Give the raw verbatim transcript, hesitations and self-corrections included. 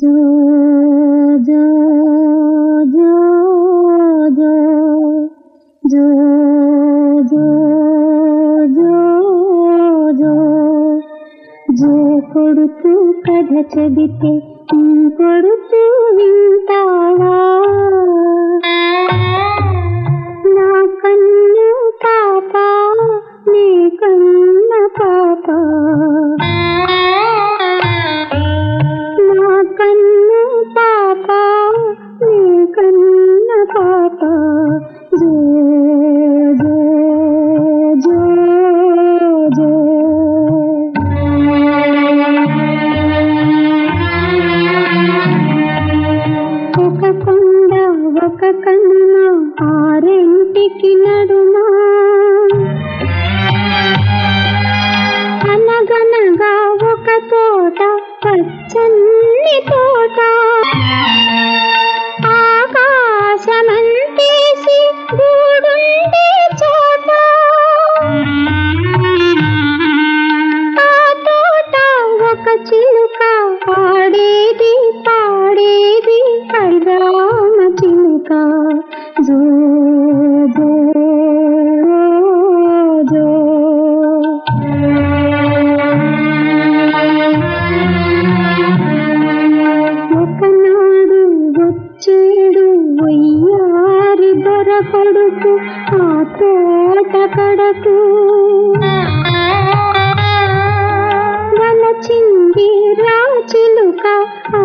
జో జో జో జో జో జో జో జో జో కొడుతూ కథ చెబితే కొడుతూ వింటావా నా కన్ను పాప నీ కన్న పాప నా కన్ను పాప నీ కన్న పాప జో జో జో జో ఒక కొండ ఒక కన్ను ఆరింటికి నడుమా అనగనగా ఒక తోట పచ్చని తోట ఆకాశమంతేసి గూడుండే చోట ఆ తోట ఒక చిలుక ఆడేది పాడేది హరిరామ చిలుక జో జో జో ఒకనాడు వచ్చేడు వయ్యారి దొర కొడుకు ఆ తోట కడకు వలచింది రా చిలుక ఆ